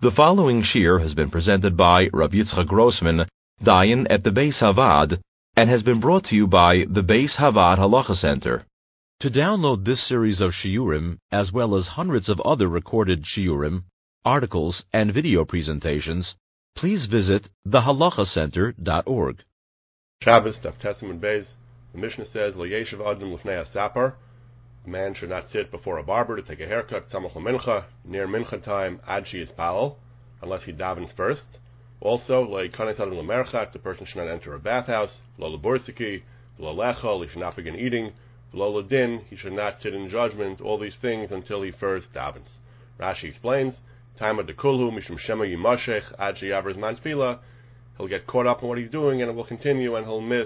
The following shiur has been presented by Rabbi Yitzchak Grossman, Dayan at the Beis Havad, and has been brought to you by the Beis Havad Halacha Center. To download this series of shiurim, as well as hundreds of other recorded shiurim, articles, and video presentations, please visit thehalachacenter.org. Shabbos, Daf Testament Beis. The Mishnah says, Lo yeshiv adam lifnei hasapar. A man should not sit before a barber to take a haircut, samach mincha, near mincha time, ad she is palal, unless he davens first. Also, lo yikanes adam lemerchat, the person should not enter a bathhouse, lo lebursiki, lo lechol, he should not begin eating, lo ledin, he should not sit in judgment, all these things until he first davens. Rashi explains, time of the kulhu, mishum shema yimashech, ad she yavers man tefillah, he'll get caught up in what he's doing and it will continue and he'll miss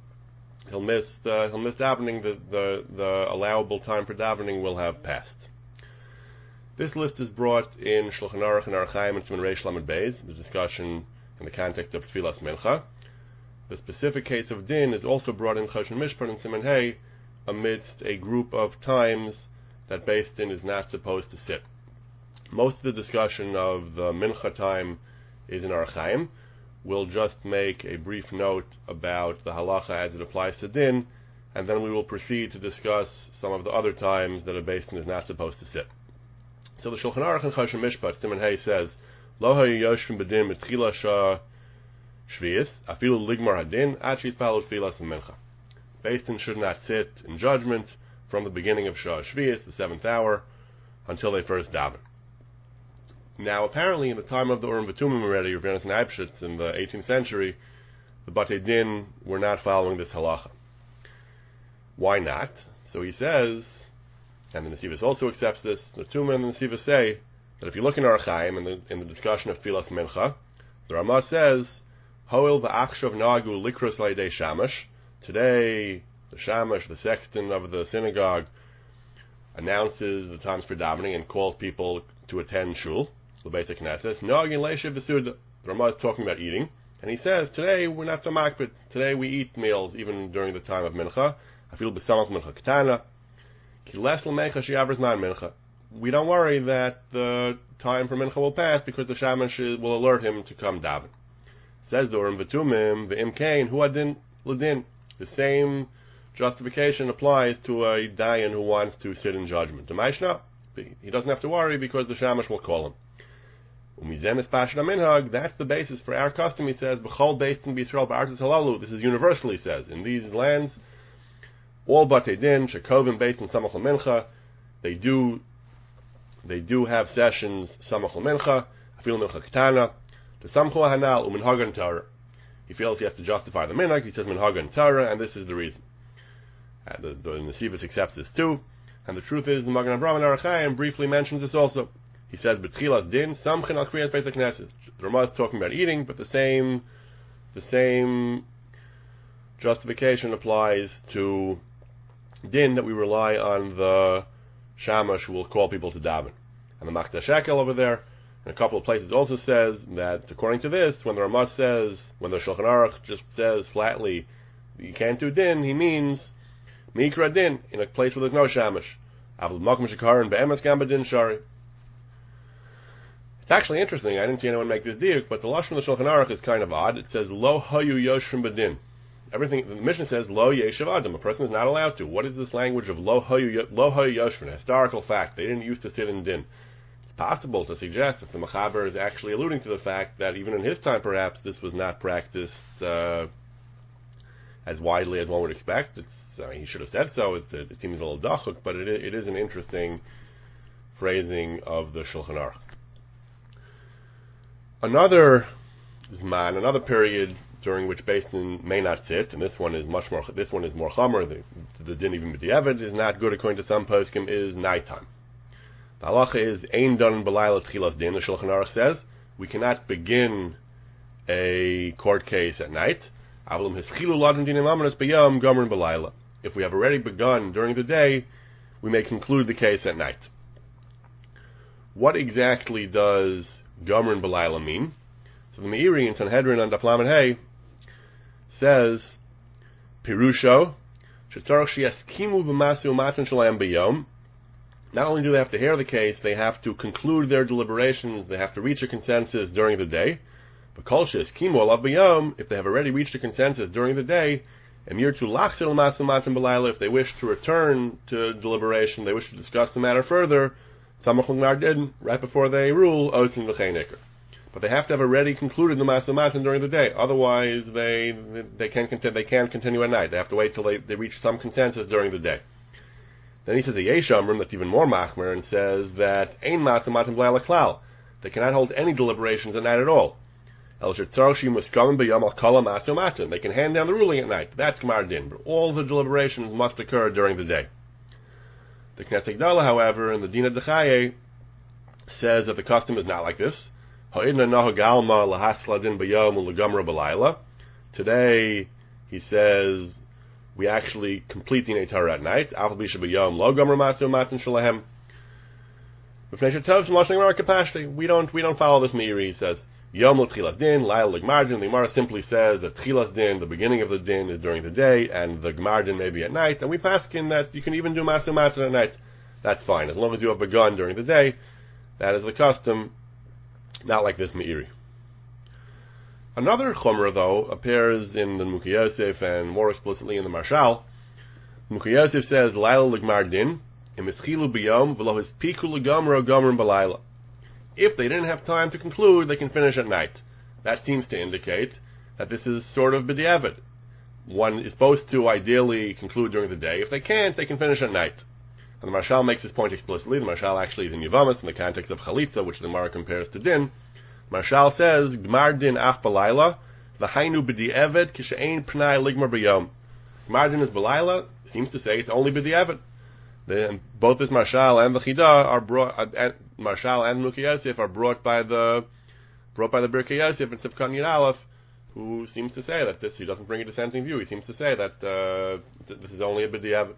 davening. The allowable time for davening will have passed. This list is brought in Shulchan Aruch and Orach Chaim and Siman Reish Lamed Beis, the discussion in the context of Tfilas Mincha. The specific case of Din is also brought in Choshen Mishpat and Siman Hey amidst a group of times that Beis Din is not supposed to sit. Most of the discussion of the Mincha time is in Orach Chaim. We'll just make a brief note about the halacha as it applies to din, and then we will proceed to discuss some of the other times that a Beis Din is not supposed to sit. So the Shulchan Aruch and Choshen Mishpat, Siman Hey says, Lo hayu yoshvim b'din mitchila shah shvius, afilu ligmar hadin, ad sheyispalu tfilas mincha. Beis Din should not sit in judgment from the beginning of Shah Shvius, the 7th hour, until they first daven. Now, apparently, in the time of the Urim V'Tumim already, Rav Yonasan Eibschitz, in the 18th century, the Batei Din were not following this halacha. Why not? So he says, and the Nesivos also accepts this, the Tumim and the Nesivos say that if you look in Orach Chaim, in the discussion of Tfilas Mincha, the Ramah says, Hoil v'achshav nagu likros la'idei shamash. Today, the shamash, the sexton of the synagogue, announces the times for davening and calls people to attend shul. The basic Knesset. The Ramah is talking about eating, and he says, today we're not so makbid. Today we eat meals even during the time of mincha. I feel b'samach mincha ketana. Kiles l'mecha she'avers man mincha. We don't worry that the time for mincha will pass because the shamash will alert him to come daven. Says the Urim V'Tumim, v'im kain hu adin l'din. The same justification applies to a dayan who wants to sit in judgment. The Maishna, he doesn't have to worry because the shamash will call him. That's the basis for our custom, he says, this is universal, he says. In these lands, all Batei Din, Shekovim, Beis Din, Samach Mincha, they do have sessions, Samach Mincha, Afil Mincha Ketana, to Samchu Hanal, Uminhagan Torah. He feels he has to justify the minhag, he says Minhagan Torah, and this is the reason. The Nesivos accepts this too, and the truth is, the Magen Avraham and Orach Chaim briefly mentions this also. He says, "B'tchilas din samchin al kriyas Beis HaKnesset." The Ramah is talking about eating, but the same justification applies to din, that we rely on the shamash who will call people to daven. And the Makdash Shekel over there, in a couple of places, also says that according to this, when the Ramah says, when the Shulchan Aruch just says flatly, you can't do din, he means mikra din, in a place where there's no shamash. Avul makom shekarin be'emes gam b'din shari. It's actually interesting. I didn't see anyone make this diuk, but the lashon of the Shulchan Aruch is kind of odd. It says lo hayu yoshvim b'din. Everything the Mishnah says lo yeshiv adam. A person is not allowed to. What is this language of lo hayu yoshvim? A historical fact. They didn't used to sit in din. It's possible to suggest that the Mechaber is actually alluding to the fact that even in his time, perhaps this was not practiced as widely as one would expect. He should have said so. It seems a little dachuk, but it is an interesting phrasing of the Shulchan Aruch. Another period during which Beis Din may not sit, and this one is more chomer. The din even b'diavad is not good according to some poskim, is nighttime. The halacha is ein dan b'layla tchilas din. The Shulchan Aruch says we cannot begin a court case at night. If we have already begun during the day, we may conclude the case at night. What exactly does Gomrin B'Layla mean? So the Meiri in Sanhedrin on Daf Lamed Hey says, Pirusho, Shetzarach sheyaskimu b'masi u'matan shalayim b'yom, not only do they have to hear the case, they have to conclude their deliberations, they have to reach a consensus during the day. But kolshis kimu alav b'yom, if they have already reached a consensus during the day, emir to lachzir l'masim matim b'layla, if they wish to return to deliberation, they wish to discuss the matter further, samach l'gmar din, right before they rule, osin v'chein iker. But they have to have already concluded the masim matim during the day. Otherwise, they can't continue at night. They have to wait till they reach some consensus during the day. Then he says a yesh amrim that's even more machmer and says that ein masim matim b'layla klal. They cannot hold any deliberations at night at all. They can hand down the ruling at night. That's Gemar Din. But all the deliberations must occur during the day. The Knesset Gdala, however, in the Dina Dechaye, says that the custom is not like this. Today, he says, we actually complete the Torah at night. We don't follow this Meiri, he says. Yom l'tchilas din, Laila l'gmar din. The Gemara simply says that tchilas din, the beginning of the din, is during the day, and the gmar din may be at night. And we paskin that you can even do matzah matzah at night. That's fine, as long as you have begun during the day. That is the custom, not like this meiri. Another chumrah, though, appears in the Mukhi Yosef and more explicitly in the Marshal. Mukhi Yosef says Laila l'gmar din, imischilu b'yom v'lo hispiku l'gomro gomrim b'layla. If they didn't have time to conclude, they can finish at night. That seems to indicate that this is sort of b'diavad. One is supposed to ideally conclude during the day. If they can't, they can finish at night. And the Marshal makes his point explicitly. The Marshal actually is in Yevamos in the context of Chalitza, which the Gemara compares to Din. Marshal says, Gmar Din ach b'layla, v'hainu b'diavad kishe'ein p'nai ligmar b'yom. Gmar Din is b'layla, seems to say it's only b'diavad. Both this Marshal and the Chida are brought, Marshal and Mukhi Yosef are brought by the Birkei Yosef and Sifkan Yud Aleph, who seems to say that he doesn't bring a dissenting view. He seems to say that this is only a b'diavad.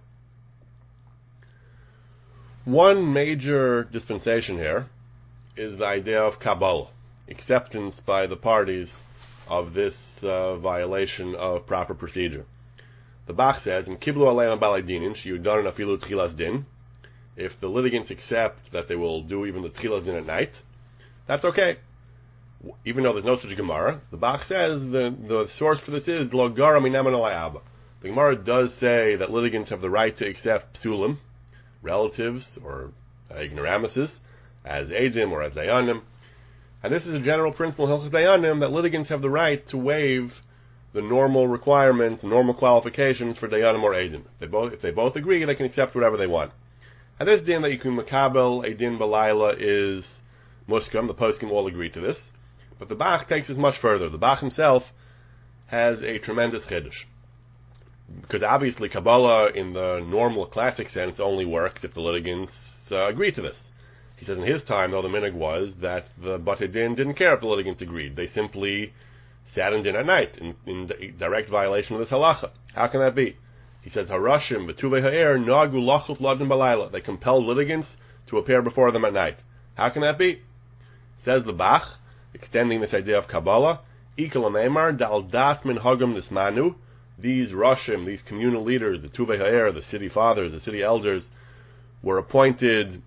One major dispensation here is the idea of Kabbalah, acceptance by the parties of this violation of proper procedure. The Bach says, in Kiblu Aleim Baladinin, Shiyudarin Afilu Tchilas Din, if the litigants accept that they will do even the Tchilas Din at night, that's okay. Even though there's no such Gemara, the Bach says the source for this is Lo Gara Minaman Alayaba. The Gemara does say that litigants have the right to accept psulim, relatives or ignoramuses, as Eidim or as Dayanim. And this is a general principle in Hilchos Dayanim that litigants have the right to waive the normal requirements, normal qualifications for Dayanim or Eidim. If they both agree, they can accept whatever they want. And this din that you can makabel a din b'layla is muskam. The poskim all agree to this. But the Bach takes it much further. The Bach himself has a tremendous chiddush. Because obviously Kabbalah in the normal classic sense only works if the litigants agree to this. He says in his time, though, the minhag was that the Batei Din didn't care if the litigants agreed. They simply sat in din at night in direct violation of this halacha. How can that be? He says, Harashim, V'tuvei ha'er, Nagu lachut ladin balayla. They compelled litigants to appear before them at night. How can that be? Says the Bach, extending this idea of Kabbalah, Ikal Amemar, Dal Das Min Hagam Nismanu. These Rashim, these communal leaders, the Tuvei ha'er, the city fathers, the city elders, were appointed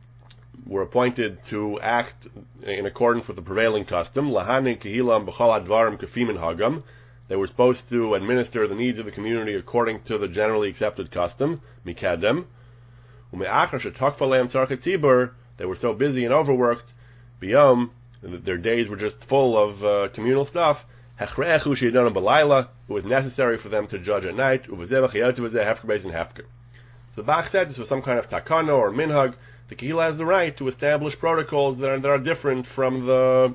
to act in accordance with the prevailing custom. Lahanin Kehilam B'chal Advarim Kefim Hagam. They were supposed to administer the needs of the community according to the generally accepted custom, Mikadem. They were so busy and overworked, Biyom, their days were just full of communal stuff. It was necessary for them to judge at night. So the Bach said this was some kind of takana or minhag. The Kehillah has the right to establish protocols that are different from the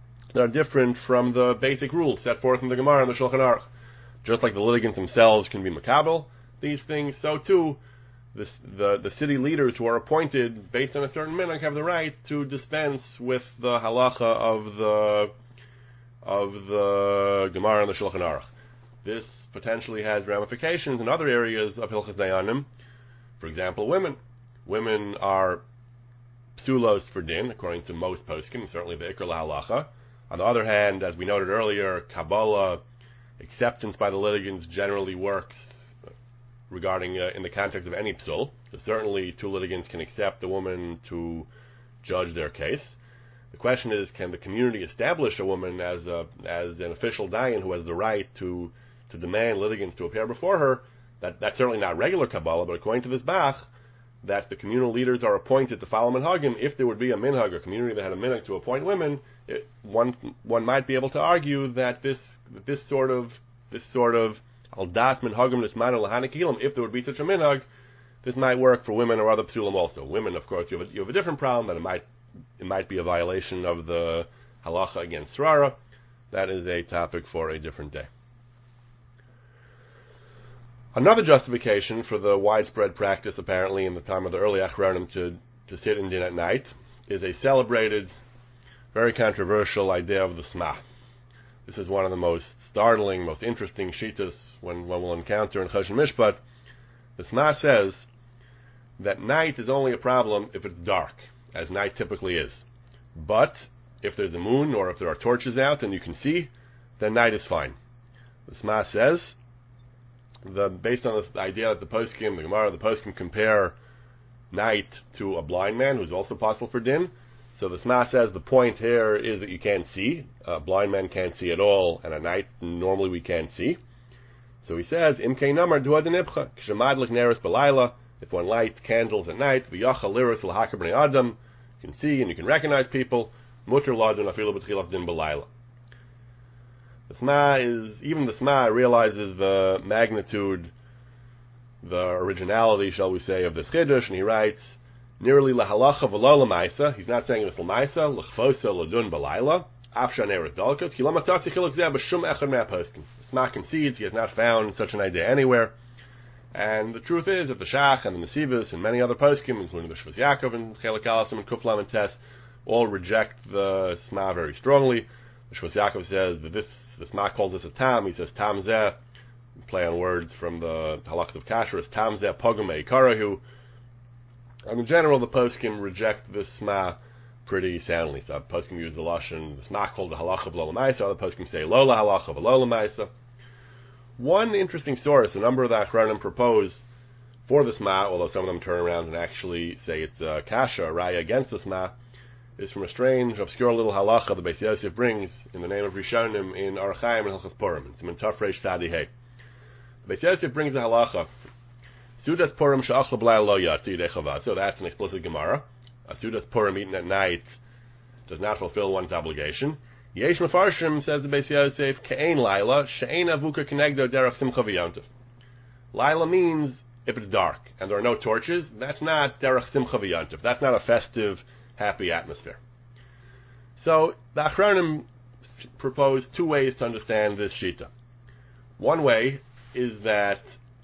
basic rules set forth in the Gemara and the Shulchan Aruch. Just like the litigants themselves can be makabel these things, so too the city leaders who are appointed based on a certain minhag have the right to dispense with the halacha of the Gemara and the Shulchan Aruch. This potentially has ramifications in other areas of Hilchos Dayanim. For example, women. Women are psulos for din, according to most poskim, certainly the Ikar LaHalacha. On the other hand, as we noted earlier, Kabbalah, acceptance by the litigants generally works regarding in the context of any psul. So certainly two litigants can accept a woman to judge their case. The question is, can the community establish a woman as an official dayan who has the right to demand litigants to appear before her? That's certainly not regular Kabbalah, but according to this Bach, that the communal leaders are appointed to follow minhagim. If there would be a minhag, a community that had a minhag to appoint women, one might be able to argue that this sort of al das minhagim nismanu lahana kilim, if there would be such a minhag, this might work for women or other psulim also. Women, of course, you have a different problem, that it might be a violation of the halacha against srara. That is a topic for a different day. Another justification for the widespread practice, apparently in the time of the early Achronim, to sit in din at night, is a celebrated, very controversial idea of the Sma. This is one of the most startling, most interesting shittas one will encounter in Choshen Mishpat. The Sma says that night is only a problem if it's dark, as night typically is. But if there's a moon or if there are torches out and you can see, then night is fine. The Sma says, based on the idea that the poskim, the Gemara, the poskim compare night to a blind man who's also possible for din. So the Sma says the point here is that you can't see. Blind men can't see at all, and at night normally we can't see. So he says, Imkei namar duha denibcha, kshemadlik neris belayla, if one lights candles at night, v'yacha liris l'haka b'nei adam, you can see and you can recognize people, mutter ladun afilu b'tchilas din belayla. Even the Sma realizes the magnitude, the originality, shall we say, of this chiddush, and he writes, nearly lahalacha v'lo l'maisa. He's not saying this l'maisa, l'chfosa l'dun b'layla, afsha neres dalkos, ki l'matzasi chiluk zeh b'shum echad me'aposkim. The Sma concedes he has not found such an idea anywhere, and the truth is that the Shach and the Nesivos and many other poskim, including the Shvus Yaakov and Chelik Alasim and Kuflam and Tes, all reject the Sma very strongly. The Shvus Yaakov says that the Sma calls this a tam. He says tam zeh, play on words from the halachas of kashrus, tam zeh pogum eikarahu. And in general, the poskim reject this Sma pretty soundly. So poskim use the lashon, the Sma called the halacha v'lo l'maisa. Other poskim say lo la halacha v'lo l'maisa. One interesting source, a number of the Achronim propose for the Sma, although some of them turn around and actually say it's a kasha, a raya against the Sma, is from a strange, obscure little halacha the Beis Yosef brings in the name of Rishonim in Orach Chaim and Hilchos Purim. It's in Taf Reish Tzadi Hey. The Beis Yosef brings the halacha, Sudas Purim she'achal b'layla lo yatzi yidei chavad. So that's an explicit Gemara. A Sudas Purim eaten at night does not fulfill one's obligation. Yesh Mefarshim, says the Beis Yosef, Ke'ein Laila, She'ein Avuka Kenegdo Derech Simcha V'Yontif. Laila means if it's dark and there are no torches, that's not Derech Simcha V'Yontif. That's not a festive, happy atmosphere. So the Achronim propose two ways to understand this Shita. One way is that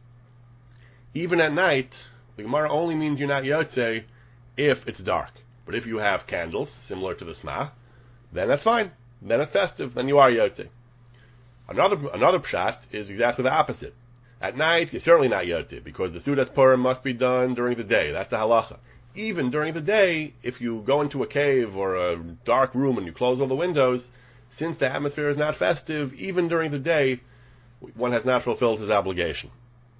even at night, the Gemara only means you're not Yotze if it's dark. But if you have candles, similar to the Sma, then that's fine. Then it's festive, then you are Yotze. Another pshat is exactly the opposite. At night, you're certainly not Yotze, because the Sudas Purim must be done during the day. That's the halacha. Even during the day, if you go into a cave or a dark room and you close all the windows, since the atmosphere is not festive, even during the day, one has not fulfilled his obligation.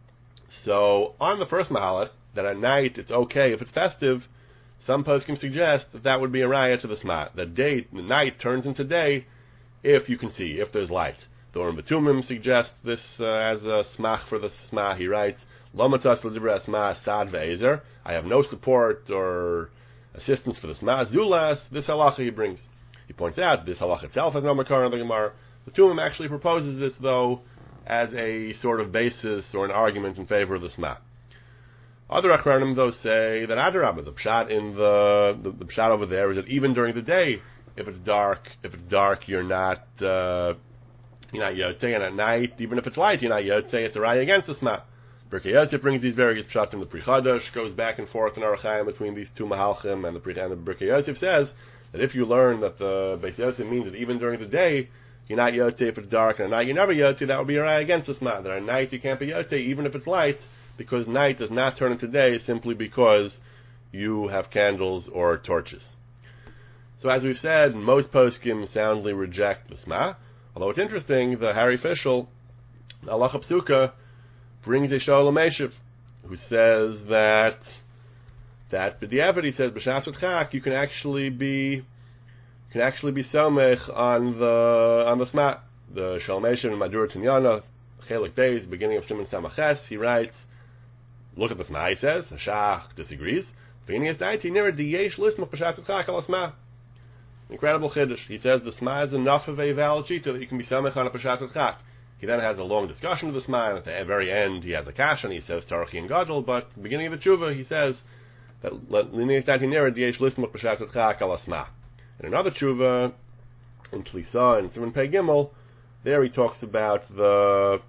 So, on the first mahalach, that at night it's okay if it's festive, some poskim suggest that would be a raya to the Sma. That night turns into day if you can see, if there's light. The Urim Betumim suggests this as a smach for the Sma. He writes, Lo matzas l'dibra Sma sad ve'ezer. I have no support or assistance for the Sma. Zulas, this halacha he brings. He points out this halacha itself has no makar in the Gemara. The Tumim actually proposes this, though, as a sort of basis or an argument in favor of the Sma. Other Achronim, though, say that Adarabah, the pshat in the pshat over there is that even during the day, if it's dark, you're not Yotze, and at night, even if it's light, you're not Yotze. It's a raya against the Sma. Birkei Yosef brings these various pshat in the Pri Chadash, goes back and forth in Orach Chaim between these two mahalchim, and the Birkei Yosef says that if you learn that the Beis Yosef means that even during the day you're not Yotze if it's dark, and at night you're never Yotze, that would be a raya against the Sma. That at night you can't be Yotze even if it's light, because night does not turn into day simply because you have candles or torches. So as we've said, most poskim soundly reject the Sma, although it's interesting, the Harry Fischel, Halacha Psuka, brings a Sholem Eshiv. who says that b'diavad, he says b'shas chak you can actually be samech on the sma. The Shalmeshin and Madur Tinyana Chelik Beis, beginning of Simon Samaches, he writes, look at the sma. He says Hashach disagrees. V'inias daiti near the yesh list of b'shas chak al sma. Incredible chiddush. He says the sma is enough of a valid shita that you can be samech on a b'shas chak. He then has a long discussion of the sma, and at the very end he has a kash, and he says Tarachi and Gadol, but at the beginning of the tshuva he says that l'inias daiti near the yesh list of b'shas chak al sma. In another tshuva, in Tlisa and Simon Pei Gimel, there he talks about the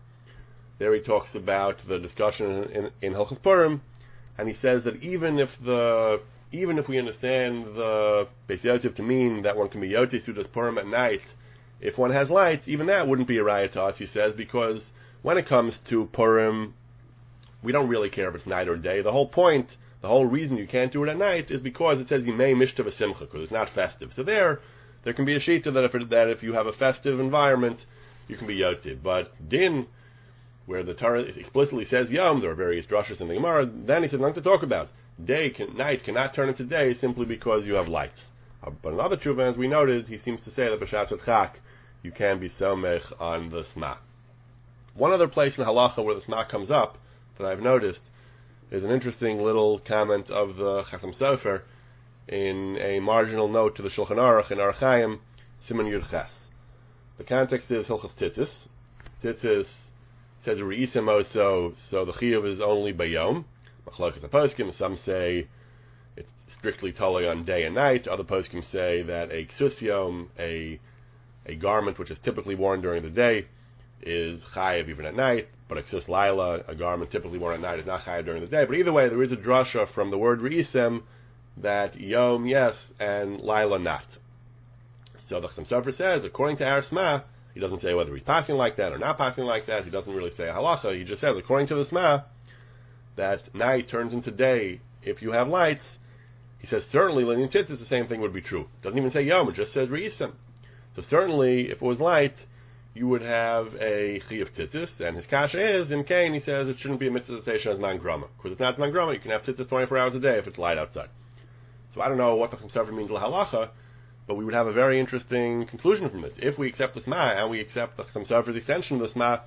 discussion in Hilchos Purim, and he says that even if we understand the Beis Yosef to mean that one can be Yotei Sudas Purim at night, if one has lights, even that wouldn't be a raya to us, he says, because when it comes to Purim, we don't really care if it's night or day. The whole reason you can't do it at night is because it says Yimei Mishta V'Simcha, because it's not festive. So there can be a shita that if you have a festive environment, you can be yotiv. But din, where the Torah explicitly says yom, there are various drushes in the Gemara, then he says nothing to talk about. Night cannot turn into day simply because you have lights. But in other tshuva, as we noted, he seems to say that b'shas chak you can be somech on the sma. One other place in halacha where the sma comes up that I've noticed is an interesting little comment of the Chasam Sofer in a marginal note to the Shulchan Aruch in Orach Chaim, Siman Yud Ches. The context is Hilchos Tzitzis. Tzitzis says Re'isim also, so the Chiyuv is only Bayom. Machlokes HaPoskim, some say it's strictly totally on day and night. Other poskim say that a Ksus Yom, a garment which is typically worn during the day, is chayav even at night, but a Ksus Laila, a garment typically worn at night, is not chayav during the day. But either way, there is a drasha from the word Re'isim that Yom yes and Laila not. So the Chasam Sofer says, according to our Sma, he doesn't say whether he's passing like that or not passing like that. He doesn't really say a halacha. He just says, according to the Sma, that night turns into day if you have lights. He says, certainly, Linyan Tzitzis, the same thing would be true. It doesn't even say Yom, it just says Re'isim. So certainly, if it was light, you would have a Chiyuv Tzitzis, and his kasha is, in Cain, he says, it shouldn't be a mitzvah to say Shaz Man Grama. Because it's not Man Grama, you can have Tzitzis 24 hours a day if it's light outside. So I don't know what the Chasam Sofer means l'halacha, but we would have a very interesting conclusion from this. If we accept the Sma, and we accept the Chasam Sofer's extension of the Sma,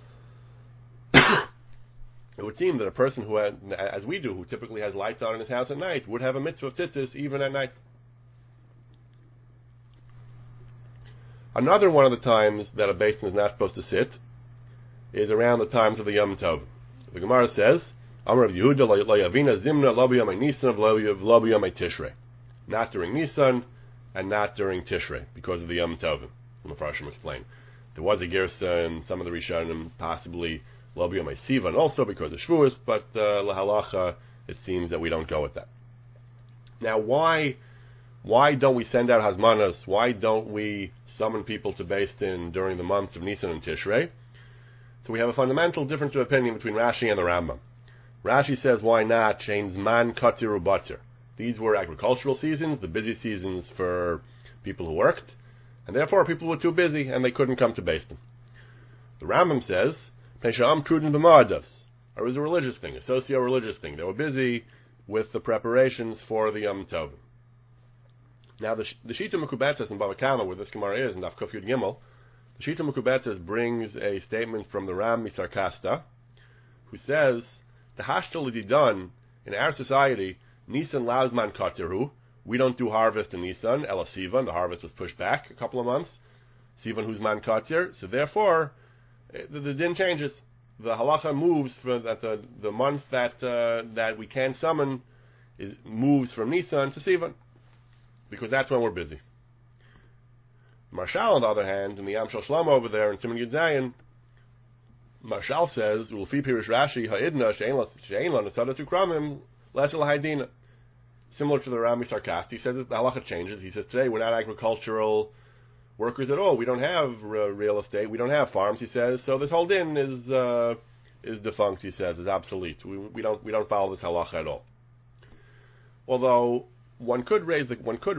it would seem that a person who, as we do, who typically has lights on in his house at night, would have a mitzvah of tzitzis even at night. Another one of the times that a basin is not supposed to sit is around the times of the Yom Tov. The Gemara says, Amar of Yehuda lo yavina zimna lo b'yamei Nisan lo b'yamei Tishrei. Not during Nisan and not during Tishrei, because of the Yom Tov. The Mepharshim explain. There was a Gersa in some of the Rishonim, possibly lo b'yamei Sivan, also because of Shavuos, but lahalacha, it seems that we don't go with that. Now, why don't we send out Hazmanas? Why don't we summon people to Beis Din during the months of Nisan and Tishrei? So we have a fundamental difference of opinion between Rashi and the Rambam. Rashi says, why not change man katir ubatir? These were agricultural seasons, the busy seasons for people who worked, and therefore people were too busy and they couldn't come to Beis Din. The Rambam says, Pesham trudin b'ma'ados. It was a religious thing, a socio-religious thing. They were busy with the preparations for the Yom Tov. Now, the Shita Mekubetzes in Bava Kama, where this Gemara is, in Daf Kuf Yud Gimel, the Shita Mekubetzes brings a statement from the Ram Misarkasta, who says, the Hashtal is done in our society, Nisan Lauzman Katiru, we don't do harvest in Nisan, Ela Sivan, the harvest was pushed back a couple of months, Sivan who's man Katir, so therefore, the din changes. The halacha moves from that the month that we can summon moves from Nisan to Sivan, because that's when we're busy. Marshal, on the other hand, in the Yam Shel Shlomo over there in Siman Yud Zayin, Marshal says, "Ulfi Pirish Rashi ha'idna she'ein lo nesadas ukramim lesel ha'idina." Similar to the Rami Sarkasti, he says that the halacha changes. He says today we're not agricultural workers at all. We don't have real estate. We don't have farms. He says so. This whole din is defunct. He says is obsolete. We don't follow this halacha at all. Although one could consider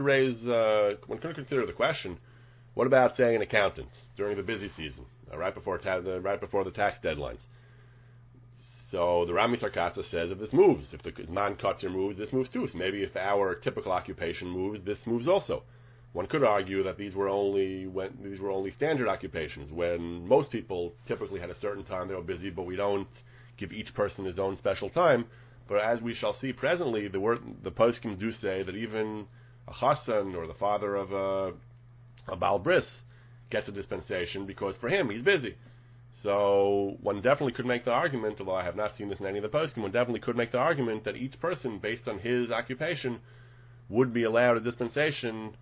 the question: what about, say, an accountant during the busy season, right before the tax deadlines? So the Rami Sarkata says if this moves, if the man Kotzer moves, this moves too. So maybe if our typical occupation moves, this moves also. One could argue that these were only standard occupations, when most people typically had a certain time they were busy, but we don't give each person his own special time. But as we shall see presently, the poskim do say that even a chassan or the father of a Baal Bris gets a dispensation because for him he's busy. So one definitely could make the argument, although I have not seen this in any of the poskim, one definitely could make the argument that each person, based on his occupation, would be allowed a dispensation,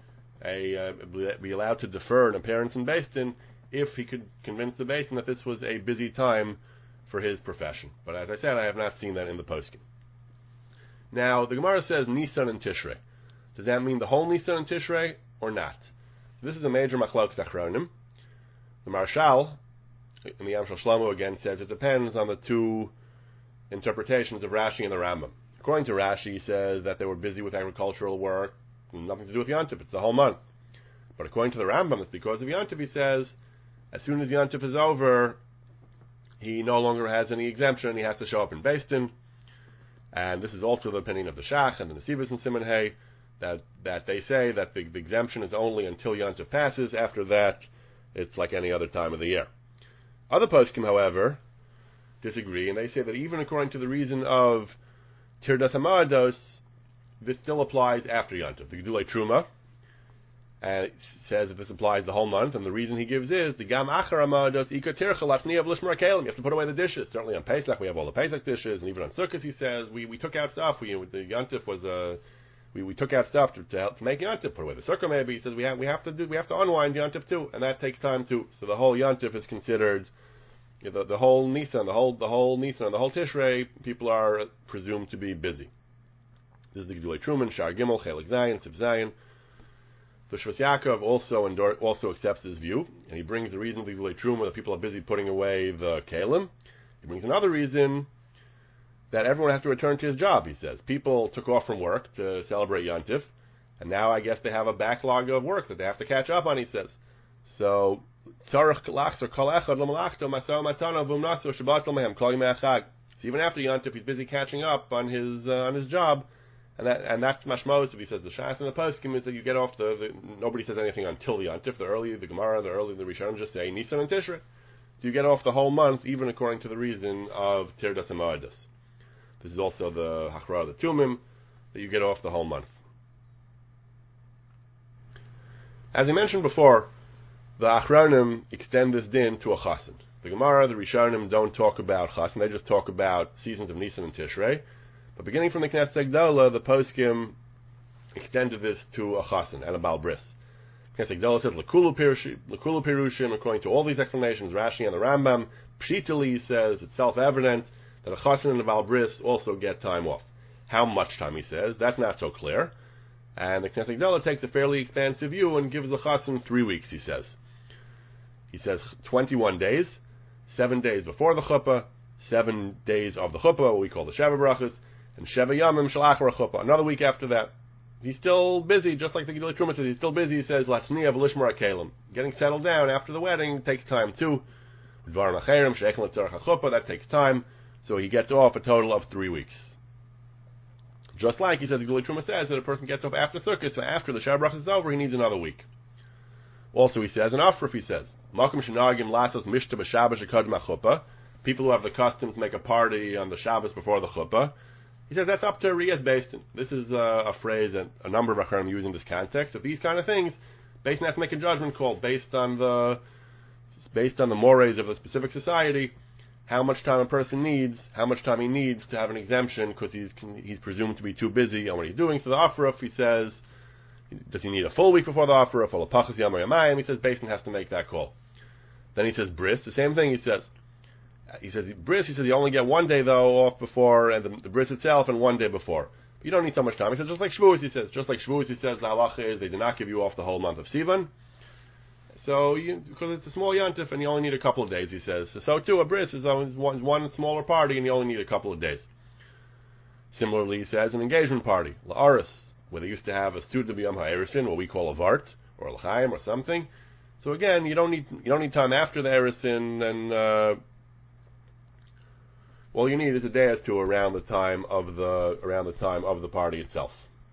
be allowed to defer an appearance in Beis Din if he could convince the Beis Din that this was a busy time for his profession. But as I said, I have not seen that in the poskim. Now, the Gemara says Nisan and Tishrei. Does that mean the whole Nisan and Tishrei or not? This is a major machlokes achronim. The Marshal, in the Yam Shel Shlomo again, says it depends on the two interpretations of Rashi and the Rambam. According to Rashi, he says that they were busy with agricultural work, nothing to do with Yontif, it's the whole month. But according to the Rambam, it's because of Yontif. He says, as soon as Yontif is over, he no longer has any exemption, he has to show up in Beis Din. And this is also the opinion of the Shach and the Nesivos and Siman Hay, that they say that the exemption is only until Yontif passes. After that, it's like any other time of the year. Other poskim, however, disagree, and they say that even according to the reason of Tirdas Hamados, this still applies after Yontif. The Gedulei Truma says that this applies the whole month, and the reason he gives is the Gam Achar Hamados Ika Tircha Lafni of Lishmar Kalim. You have to put away the dishes. Certainly on Pesach we have all the Pesach dishes, and even on Sukkot he says we took out stuff. The Yontif was we took out stuff to help to make Yontif. Put away the Sukkah maybe. He says we have to unwind Yontif too, and that takes time too. So the whole Yontif is considered. The whole Nisan, the whole Nisan, the whole Tishrei, people are presumed to be busy. This is the Gedulei Truman, Shar Gimel, Chelik Zayin, Sif Zayin. The Shvus Yaakov also accepts this view, and he brings the reason of the Gedulei Truman that people are busy putting away the Kalim. He brings another reason that everyone has to return to his job, he says. People took off from work to celebrate Yontif, and now I guess they have a backlog of work that they have to catch up on, he says. So, so even after Yontif, he's busy catching up on his job, and that's mashmos. If he says the Shas and the poskim is that you get off nobody says anything until the Yontif. The Gemara, the Rishonim just say Nisan and Tishrei. So you get off the whole month, even according to the reason of Tirdas Hamados. This is also the Hachra, the Tumim, that you get off the whole month. As I mentioned before, the Achronim extend this din to a Chassan. The Gemara, the Rishonim don't talk about Chassan, they just talk about seasons of Nisan and Tishrei. But beginning from the Knesset Gdola, the Poskim extended this to a Chassan and a Baal Bris. Knesset Gdola says, L'kulu Pirushim, according to all these explanations, Rashi and the Rambam, Pshitali says, it's self-evident that a Chassan and a Baal Bris also get time off. How much time, he says, that's not so clear. And the Knesset Gdola takes a fairly expansive view and gives the Chassan 3 weeks, he says. He says 21 days, 7 days before the chuppah, 7 days of the chuppah, what we call the Sheva Brachas, and Sheva Yamim Shel Achar chuppah, another week after that. He's still busy, just like the Gedulei Truma says, he's still busy. He says, Latzniya v'lishmar ha'kelim. Getting settled down after the wedding takes time too. Dvarim acherim, she'echen l'tzarech ha'chuppah, that takes time. So he gets off a total of 3 weeks. Just like, he says, the Gedulei Truma says, that a person gets off after Sukkot, so after the Sheva Brachas is over, he needs another week. Also, he says, an Afraf, he says, Makom shenagim lasos mishta b'Shabbos shekadem ha'chuppah. People who have the custom to make a party on the Shabbos before the chuppah. He says that's up to Riyas Beis Din. This is a phrase that a number of Acharonim use in this context. Of these kind of things, Beis Din has to make a judgment call based on the mores of a specific society, how much time a person needs, how much time he needs to have an exemption because he's presumed to be too busy on what he's doing. So the Afraf, he says, does he need a full week before the Afraf, or L'pachas Yam or Yamayim? He says Beis Din has to make that call. Then he says Bris, the same thing. He says Bris. He says you only get 1 day though off before, and the Bris itself, and 1 day before. But you don't need so much time. He says just like Shavuos. He says the halacha is they do not give you off the whole month of Sivan. So because it's a small yontif and you only need a couple of days. He says so too. A Bris is one smaller party and you only need a couple of days. Similarly, he says an engagement party, la'aris, where they used to have a student b'yom ha'erisin, what we call a vart or a l'chaim or something. So again, you don't need time after the erisin, and all you need is a day or two around the time of the party itself.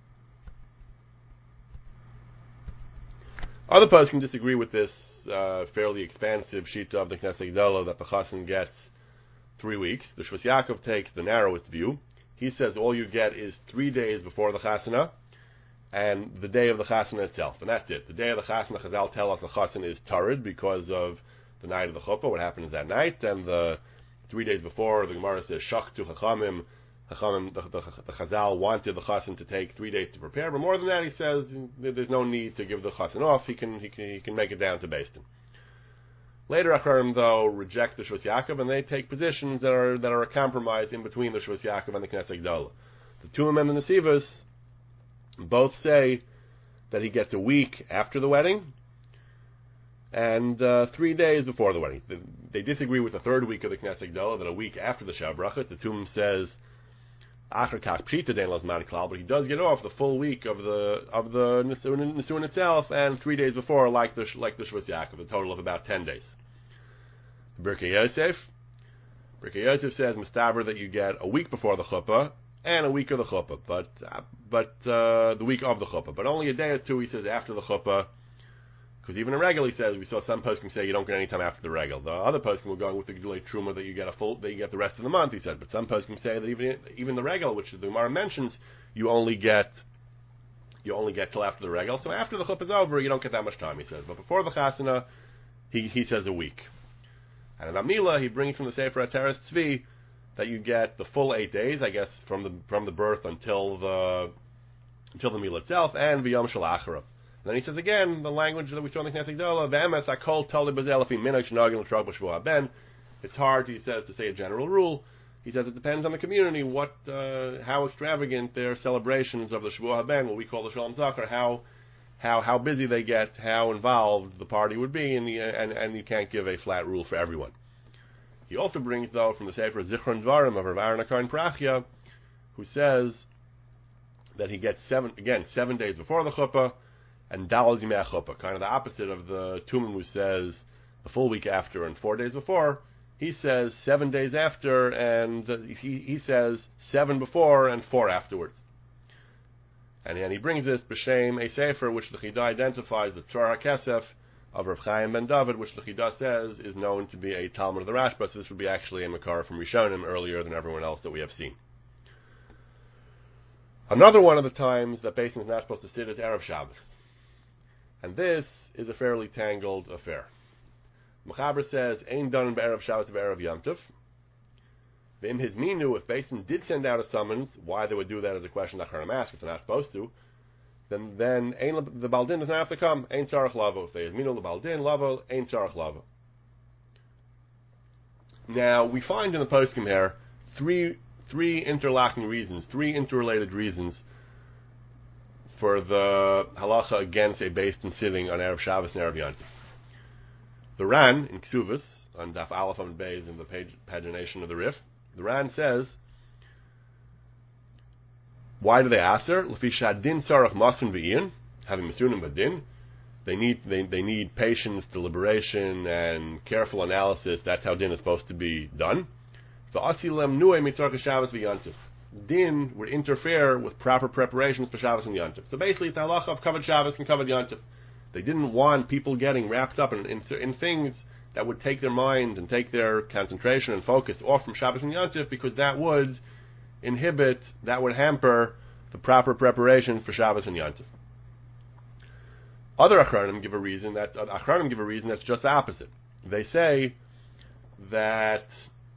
Other poskim can disagree with this fairly expansive shita of the Knesset Gedolah that the chassan gets 3 weeks. The Shvus Yaakov takes the narrowest view. He says all you get is 3 days before the chasana and the day of the chasana itself, and that's it. The day of the chasana, Chazal tell us the chassan is tarid because of the night of the chuppah, what happens that night, and the 3 days before, the Gemara says shachtu chachamim. The Chazal wanted the chassan to take 3 days to prepare, but more than that, he says there's no need to give the chassan off. He can make it down to Beis Din. Later Acharim, though, reject the Shvus Yaakov, and they take positions that are a compromise in between the Shvus Yaakov and the Knesset Gedolah. The Tumim and the Nesivos both say that he gets a week after the wedding and 3 days before the wedding. They disagree with the third week of the Knesset Gedolah, that a week after the Shav Brachot. The Tumim says Acher Kach Pshita Dein Lazman Klal, but he does get off the full week of the Nisuin itself, and 3 days before, like the Shvus Yaakov, a total of about 10 days. Birkei Yosef says Mustaber that you get a week before the chuppah and a week of the chuppah, but the week of the chuppah, but only a day or two, he says, after the chuppah, because even in Regel, he says, we saw some poskim say you don't get any time after the Regel. The other poskim were going with the Gedulei Truma that you get the rest of the month, he said, but some poskim say that even the Regel, which the Gemara mentions, you only get till after the Regel. So after the chuppah is over, you don't get that much time, he says, but before the chasana, he says a week. And in Amila, he brings from the Sefer HaTeres Tzvi that you get the full 8 days, I guess, from the birth until the meal itself, and v'yom shel acharav. And then he says again the language that we saw in the Knesset Gedolah: "V'emes hakol tali b'zel afi minhag shenagin l'trog b'shvua ben." It's hard, he says, to say a general rule. He says it depends on the community, how extravagant their celebrations of the Shvua Ben, what we call the Shalom Zachar, how busy they get, how involved the party would be, and you can't give a flat rule for everyone. He also brings, though, from the Sefer Zichron Dvarim of Rav Aaron HaKohen Prachya, who says that he gets 7 days before the chuppah, and Daled Yimei chuppah, kind of the opposite of the Tumim who says the full week after and 4 days before. He says 7 days after, and he says 7 before and 4 afterwards. And he brings this b'shem a sefer which the Chida identifies, the Tzar HaKesef of Rav Chaim ben David, which the Chida says is known to be a Talmud of the Rashba, so this would be actually a Makar from Rishonim earlier than everyone else that we have seen. Another one of the times that Beis Din is not supposed to sit is Erev Shabbos. And this is a fairly tangled affair. Mechaber says, Ein done b'Erev Shabbos v'Erev Yom Tov. In his minu, if Beis Din did send out a summons, why they would do that is a question that Acharim ask, if they're not supposed to, then the Baldin doesn't have to come. Ein tzarech lavo. If they minu the Baldin lavo, ein tzarech lavo. Now we find in the poskim here three interlocking reasons, 3 interrelated reasons for the halacha against a Beis Din sitting on Erev Shabbos and Erev Yom Tov. The Ran in Ksuvas on Daf Aleph Amud Beis in the pagination of the Rif, the Ran says, why do they aser? Lefi shadin tzarach masun v'iyun, having masunim badin, they need patience, deliberation, and careful analysis. That's how din is supposed to be done. V'asilem nuei mitzarach Shabbos v'Yom Tov. Din would interfere with proper preparations for Shabbos and Yom Tov. So basically, it's the halacha of covered Shabbos and covered Yom Tov. They didn't want people getting wrapped up in things that would take their mind and take their concentration and focus off from Shabbos and Yom Tov, because that would hamper the proper preparations for Shabbos and Yom Tov. Other Achronim give a reason that's just the opposite. They say that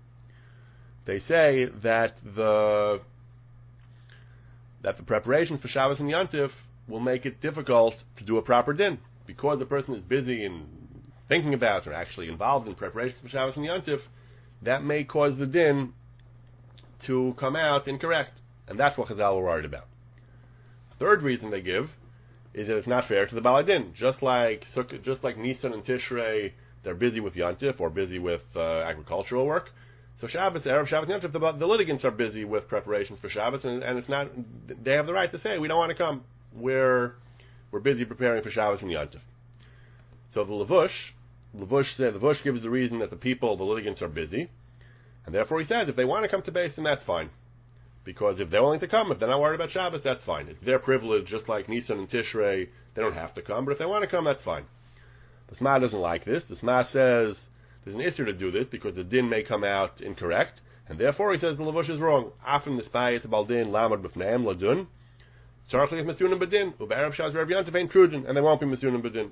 the preparations for Shabbos and Yom Tov will make it difficult to do a proper din, because the person is busy in thinking about or actually involved in preparations for Shabbos and Yom Tov. That may cause the din to come out incorrect, and that's what Chazal were worried about. The third reason they give is that it's not fair to the Balei Din. Just like Nisan and Tishrei, they're busy with Yom Tov or busy with agricultural work. So Shabbos, Erev Shabbos, Yom Tov, the litigants are busy with preparations for Shabbos, and it's not. They have the right to say, we don't want to come. We're busy preparing for Shabbos and Yom Tov. So the Levush gives the reason that the litigants are busy, And therefore he says, if they want to come to Beis, then that's fine. Because if they're willing to come, if they're not worried about Shabbos, that's fine. It's their privilege, just like Nisan and Tishrei, they don't have to come, but if they want to come, that's fine. The Sma doesn't like this. The Sma says there's an issue to do this because the din may come out incorrect, and therefore he says the Levush is wrong. After the Spayis Baldin Lamad B'fneim Ladun, Tzarchli is Masunim Bedin, Ube'erev Shaz Rav Yantav Ein Trudin, and they won't be Masunim Bedin.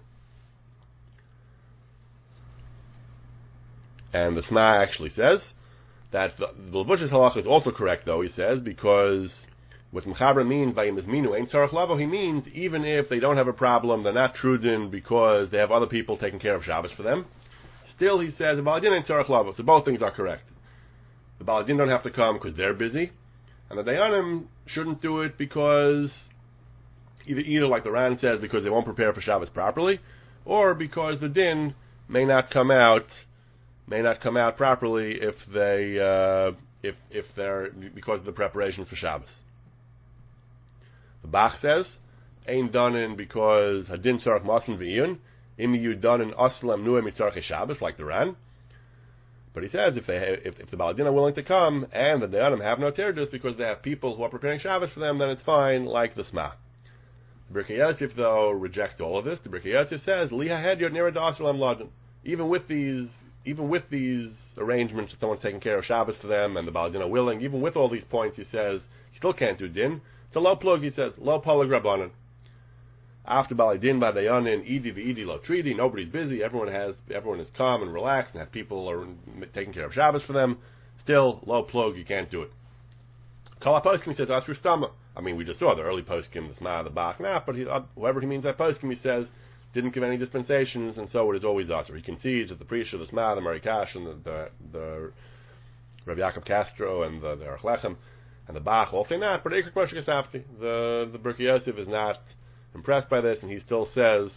And the Sma actually says that the Levush's halacha is also correct, though, he says, because what Mechaber means by Mizminu Ein Tzarech Lavo, he means even if they don't have a problem, they're not Trudin because they have other people taking care of Shabbos for them, still he says, the Baladin Ein Tzarech Lavo, so both things are correct. The Baladin don't have to come because they're busy, and the Dayanim shouldn't do it because, either like the Ran says, because they won't prepare for Shabbos properly, or because the din may not come out properly if they're because of the preparations for Shabbos. The Bach says, Ein Danin because Hadin Tzarech Masin V'iyun, Imi Yu Danin Aslam Nueh Mitzarech Shabbos, like the Ran. But he says if the Baladin are willing to come and the Dayanim have no terrorists because they have people who are preparing Shabbos for them, then it's fine, like the Sma. The Birkei Yosef, though, rejects all of this. The Birkei Yosef says, Liha Hed Yod Nira Da'aslam Ladin. Even with these arrangements that someone's taking care of Shabbos for them and the Baladin are willing, even with all these points, he says, he still can't do din. It's a low plug, he says, low polig rabbanan. After Baladin Badayanin, Idi v'Idi lo tridi, nobody's busy, everyone is calm and relaxed and have people are taking care of Shabbos for them. Still, low plug, you can't do it. Kol HaPoskim says, Asru Stama. I mean, we just saw the early Poskim, the Sma, the Bach, but whoever he means by Poskim, he says, didn't give any dispensations, and so it is always Asr. He concedes that the Prisha, the Sma, the Marikash, and the Rav Yaakov Castro, and the Erech Lechem, and the Bach all say not, but Eikrik Moshe Gesafti, the Birkei Yosef is not impressed by this, and he still says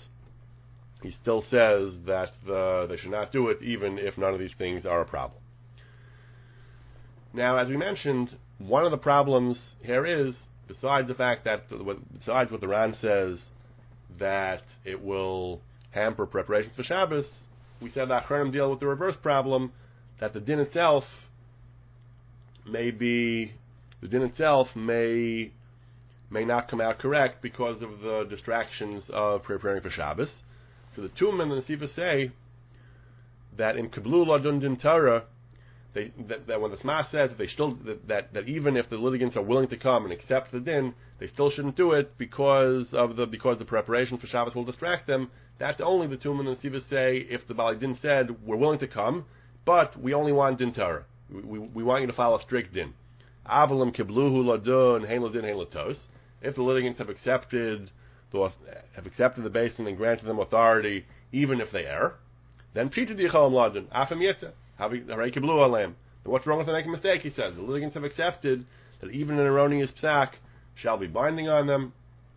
that they should not do it, even if none of these things are a problem. Now, as we mentioned, one of the problems here is, besides what the Ran says, that it will hamper preparations for Shabbos, we said that Achronim deal with the reverse problem, that the din itself may not come out correct because of the distractions of preparing for Shabbos. So the Tum and the Nesiva say that in Kiblu Ladun Din Torah, that when the Sma says that even if the litigants are willing to come and accept the din, they still shouldn't do it because the preparations for Shabbos will distract them. That's only the Tum and the Nesiva say if the Bali Din said we're willing to come, but we only want Din Torah. We want you to follow strict din. Avalim Kibluhu Ladun Hein Ladin Hein Latos. If the litigants have accepted the basin and granted them authority, even if they err, then Pshita Dichalam Ladun Afam Yeta. What's wrong with them making a mistake? He says the litigants have accepted that even an erroneous psak shall be binding on them.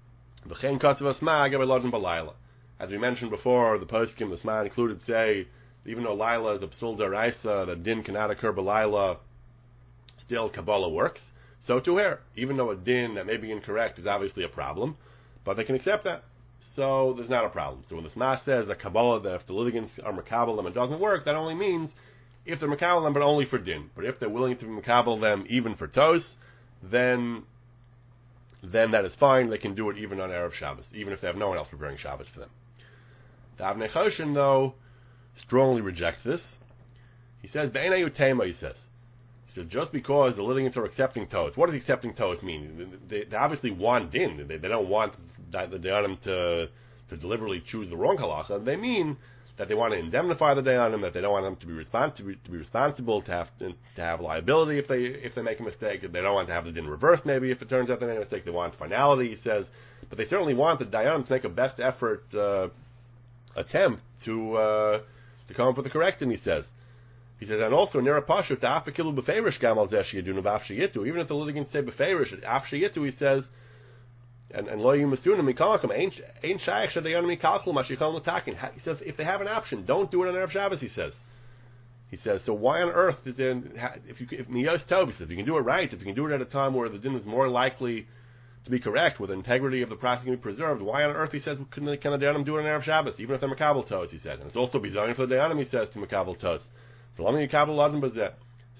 As we mentioned before, the poskim, the Sma included, say even though Laila is a psul deraisa, that din cannot occur b'Laila, still Kabbalah works. So too here, even though a din that may be incorrect is obviously a problem, but they can accept that. So there's not a problem. So when the Sma says that Kabbalah, that if the litigants are makabel them, it doesn't work, that only means if they're makabel them, but only for din. But if they're willing to makabel them even for tos, then that is fine. They can do it even on Erev Shabbos, even if they have no one else preparing Shabbos for them. The Avnei Choshen, though, strongly rejects this. He says, Be'enayu Tema, he says, just because the litigants are accepting tos, what does accepting tos mean? They obviously want din. They don't want the Dayanim to deliberately choose the wrong halacha. They mean that they want to indemnify the Dayanim, that they don't want them to be responsible, to have liability if they make a mistake, that they don't want to have the din reversed maybe if it turns out they made a mistake. They want finality, he says, but they certainly want the Dayanim to make a best effort attempt to come up with the correct din, he says. He says, and also, Nira Pashu, Ta'afakilu B'feirish Gamal Zesh Yedunu B'afshayitu. Even if the litigants say B'feirish, Afshayitu, he says, and Lo Yumasunim Mikalakum, Ain't Shaykh Shadayan Mikalkul Mashikal Mutakin. He says, if they have an option, don't do it on Erev Shabbos, he says. He says, so why on earth is there, if Miyos Tov, he says, if you can do it right, if you can do it at a time where the din is more likely to be correct, where the integrity of the process can be preserved, why on earth, he says, can the Dayanim do it on Erev Shabbos, even if they're Makabel Tos, he says. And it's also bizarre for the Dayanim, he says, to Makabel Tos. So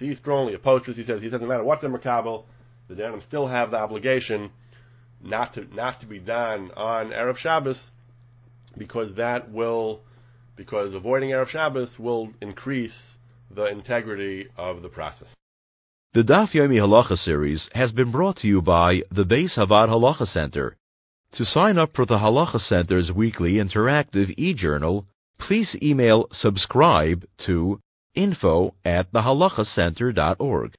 So he strongly opposed this. He says no matter what they're makabel, the Dayanim still have the obligation not to be done on Erev Shabbos, because avoiding Erev Shabbos will increase the integrity of the process. The Daf Yomi Halacha series has been brought to you by the Beis Havad Halacha Center. To sign up for the Halacha Center's weekly interactive e-journal, please email subscribe to info@thehalachacenter.org.